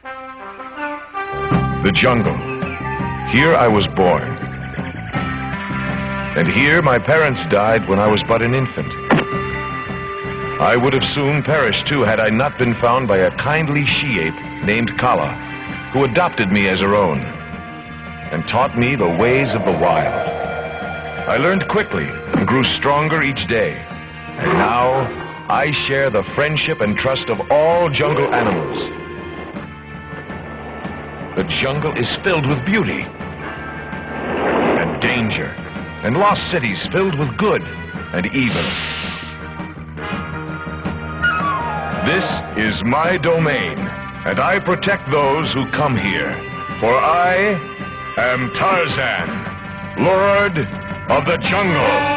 The jungle. Here I was born. And here my parents died when I was but an infant. I would have soon perished too had I not been found by a kindly she-ape named Kala, who adopted me as her own and taught me the ways of the wild. I learned quickly and grew stronger each day. And now I share the friendship and trust of all jungle animals. The jungle is filled with beauty and danger, and lost cities filled with good and evil. This is my domain, and I protect those who come here. For I am Tarzan, Lord of the Jungle.